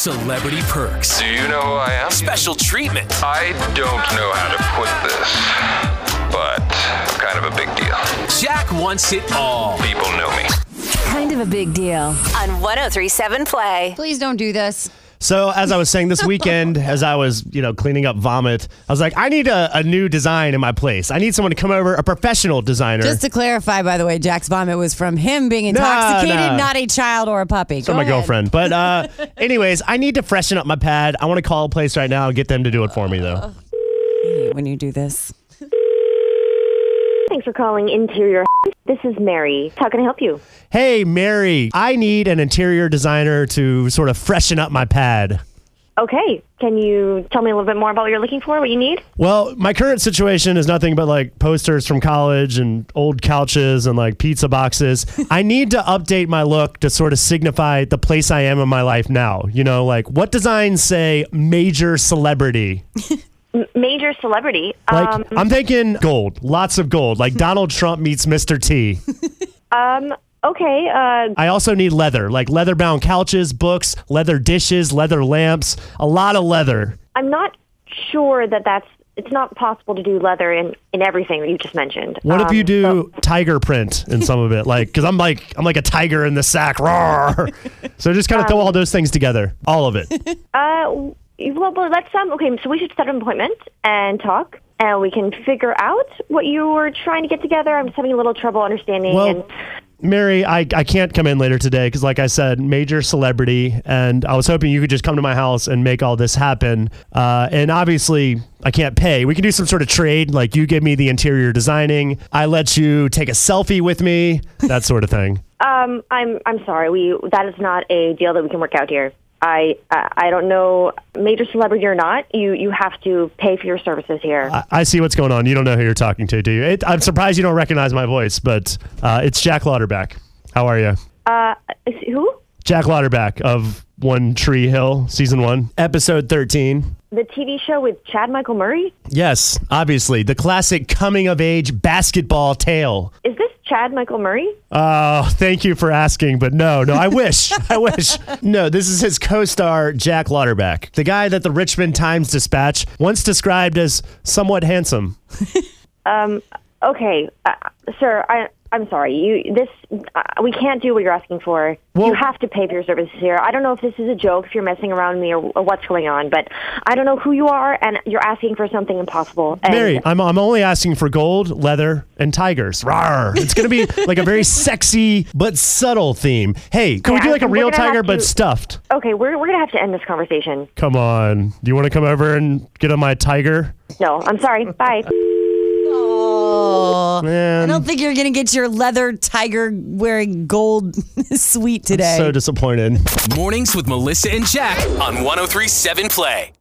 Celebrity perks. Do you know who I am? Special treatment. I don't know how to put this, but I'm kind of a big deal. Jack wants it all. People know me. Kind of a big deal. On 103.7 Play. Please don't do this. So as I was saying this weekend, as I was, cleaning up vomit, I was like, I need a new design in my place. I need someone to come over, a professional designer. Just to clarify, by the way, Jack's vomit was from him being intoxicated, not a child or a puppy. From my girlfriend. But anyways, I need to freshen up my pad. I want to call a place right now and get them to do it for me, though. I hate when you do this. Thanks for calling Interior. This is Mary. How can I help you? Hey, Mary, I need an interior designer to sort of freshen up my pad. Okay. Can you tell me a little bit more about what you're looking for, what you need? Well, my current situation is nothing but like posters from college and old couches and like pizza boxes. I need to update my look to sort of signify the place I am in my life now. Like what designs say major celebrity? Major celebrity? Like, I'm thinking gold, lots of gold, like Donald Trump meets Mr. T. Okay. I also need leather, like leather-bound couches, books, leather dishes, leather lamps, a lot of leather. I'm not sure it's not possible to do leather in everything that you just mentioned. What if you do tiger print in some of it? Like, because I'm like a tiger in the sack. Roar. So just kind of throw all those things together, all of it. Well, let's okay. So we should set an appointment and talk, and we can figure out what you were trying to get together. I'm just having a little trouble understanding. Well, Mary, I can't come in later today because, like I said, major celebrity, and I was hoping you could just come to my house and make all this happen. And obviously, I can't pay. We can do some sort of trade, like you give me the interior designing, I let you take a selfie with me, that sort of thing. I'm sorry. That is not a deal that we can work out here. I don't know, major celebrity or not, you have to pay for your services here. I see what's going on. You don't know who you're talking to, do you? I'm surprised you don't recognize my voice, but it's Jack Lauderback. How are you? Who? Jack Lauderback of One Tree Hill, Season 1, Episode 13. The TV show with Chad Michael Murray? Yes, obviously. The classic coming-of-age basketball tale. Is this Chad Michael Murray? Oh, thank you for asking, but no, I wish. No, this is his co-star, Jack Lauderback, the guy that the Richmond Times-Dispatch once described as somewhat handsome. Okay, sir, I'm sorry. We can't do what you're asking for. Well, you have to pay for your services here. I don't know if this is a joke, if you're messing around with me or what's going on, but I don't know who you are, and you're asking for something impossible. And Mary, I'm only asking for gold, leather, and tigers. Rawr. It's going to be like a very sexy but subtle theme. Hey, can we do like a real tiger but stuffed? Okay, we're going to have to end this conversation. Come on. Do you want to come over and get on my tiger? No, I'm sorry. Bye. Oh, man. I don't think you're going to get your leather tiger wearing gold suite today. I'm so disappointed. Mornings with Melissa and Jack on 103.7 Play.